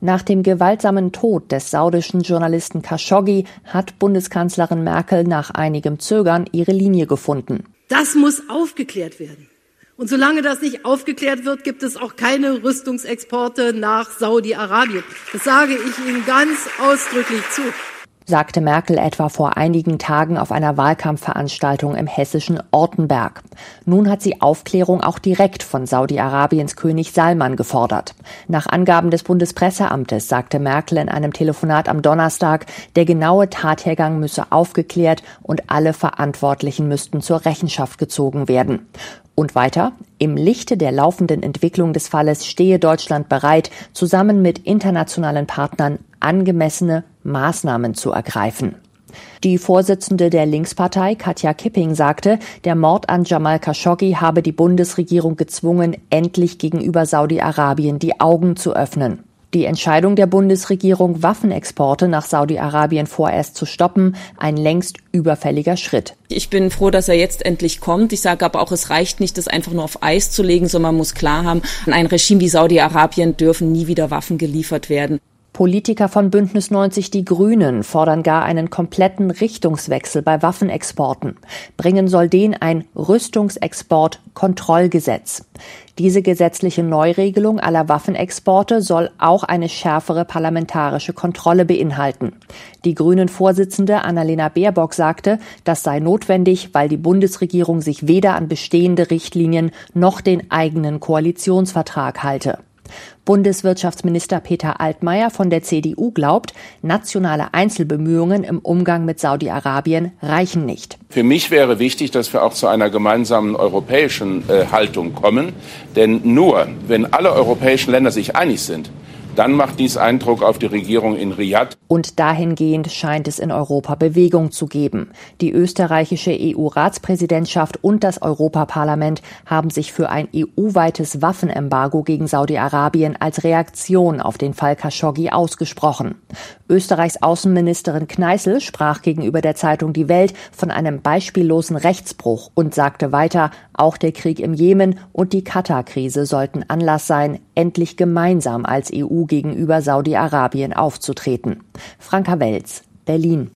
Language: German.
Nach dem gewaltsamen Tod des saudischen Journalisten Khashoggi hat Bundeskanzlerin Merkel nach einigem Zögern ihre Linie gefunden. Das muss aufgeklärt werden. Und solange das nicht aufgeklärt wird, gibt es auch keine Rüstungsexporte nach Saudi-Arabien. Das sage ich Ihnen ganz ausdrücklich zu. Sagte Merkel etwa vor einigen Tagen auf einer Wahlkampfveranstaltung im hessischen Ortenberg. Nun hat sie Aufklärung auch direkt von Saudi-Arabiens König Salman gefordert. Nach Angaben des Bundespresseamtes sagte Merkel in einem Telefonat am Donnerstag, der genaue Tathergang müsse aufgeklärt und alle Verantwortlichen müssten zur Rechenschaft gezogen werden. Und weiter, im Lichte der laufenden Entwicklung des Falles stehe Deutschland bereit, zusammen mit internationalen Partnern angemessene Maßnahmen zu ergreifen. Die Vorsitzende der Linkspartei, Katja Kipping, sagte, der Mord an Jamal Khashoggi habe die Bundesregierung gezwungen, endlich gegenüber Saudi-Arabien die Augen zu öffnen. Die Entscheidung der Bundesregierung, Waffenexporte nach Saudi-Arabien vorerst zu stoppen, ein längst überfälliger Schritt. Ich bin froh, dass er jetzt endlich kommt. Ich sage aber auch, es reicht nicht, das einfach nur auf Eis zu legen, sondern man muss klar haben, an ein Regime wie Saudi-Arabien dürfen nie wieder Waffen geliefert werden. Politiker von Bündnis 90 Die Grünen fordern gar einen kompletten Richtungswechsel bei Waffenexporten. Bringen soll den ein Rüstungsexportkontrollgesetz. Diese gesetzliche Neuregelung aller Waffenexporte soll auch eine schärfere parlamentarische Kontrolle beinhalten. Die Grünen-Vorsitzende Annalena Baerbock sagte, das sei notwendig, weil die Bundesregierung sich weder an bestehende Richtlinien noch den eigenen Koalitionsvertrag halte. Bundeswirtschaftsminister Peter Altmaier von der CDU glaubt, nationale Einzelbemühungen im Umgang mit Saudi-Arabien reichen nicht. Für mich wäre wichtig, dass wir auch zu einer gemeinsamen europäischen Haltung kommen. Denn nur, wenn alle europäischen Länder sich einig sind, dann macht dies Eindruck auf die Regierung in Riad. Und dahingehend scheint es in Europa Bewegung zu geben. Die österreichische EU-Ratspräsidentschaft und das Europaparlament haben sich für ein EU-weites Waffenembargo gegen Saudi-Arabien als Reaktion auf den Fall Khashoggi ausgesprochen. Österreichs Außenministerin Kneißl sprach gegenüber der Zeitung Die Welt von einem beispiellosen Rechtsbruch und sagte weiter, auch der Krieg im Jemen und die Katar-Krise sollten Anlass sein, endlich gemeinsam als EU gegenüber Saudi-Arabien aufzutreten. Franka Welz, Berlin.